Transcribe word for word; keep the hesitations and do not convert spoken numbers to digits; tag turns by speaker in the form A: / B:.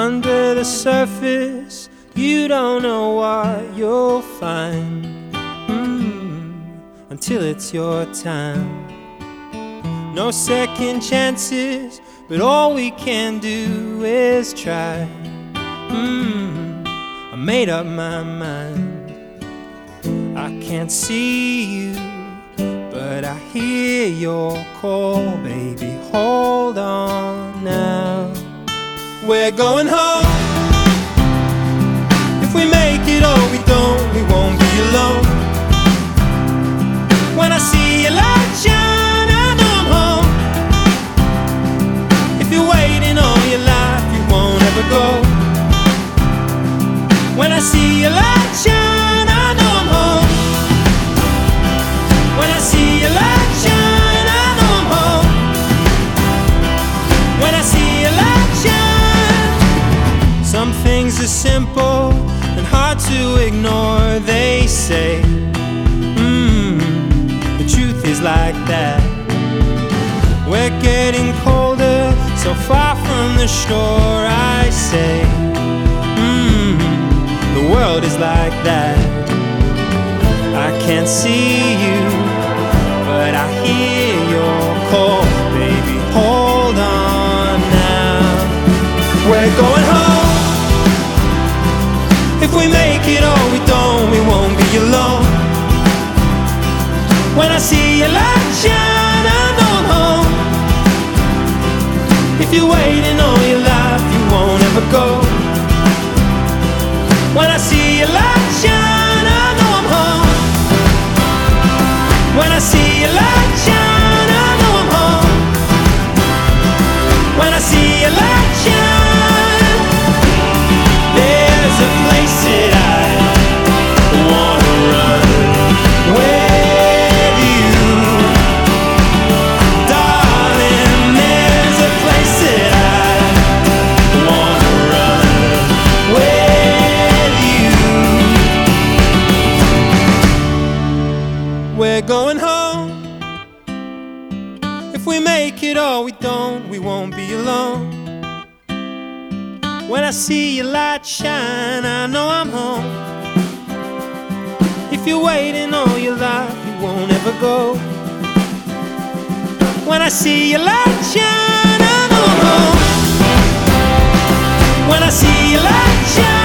A: Under the surface, you don't know what you'll find mm, until it's your time. No second chances, but all we can do is try. mm, I made up my mind. I can't see you, but I hear your call, baby, hold on now. We're going home. If we make it or we don't, we won't be alone. When I see your light shine, I know I'm home. If you're waiting all your life, you won't ever go. When I see your light shine, I know I'm home. When I see your light shine, I know I'm home. When I see your light shine. Some things are simple and hard to ignore, they say. mm, The truth is like that. We're getting colder, so far from the shore, I say. mm, The world is like that. I can't see you, but I hear your call, baby, hold on now. We're going home. If we make it or we don't, we won't be alone. When I see your light shine, I know I'm home. If you're waiting all your life, you won't ever go. When I see your light shine, I know I'm home. When I see your light shine, I know I'm home. When I see your light shine, there's a place that I wanna run with you, darling. There's a place that I wanna run with you. We're going home. If we make it or we don't, we won't be alone. When I see your light shine, I know I'm home. If you're waiting all your life, you won't ever go. When I see your light shine, I know I'm home. When I see your light shine.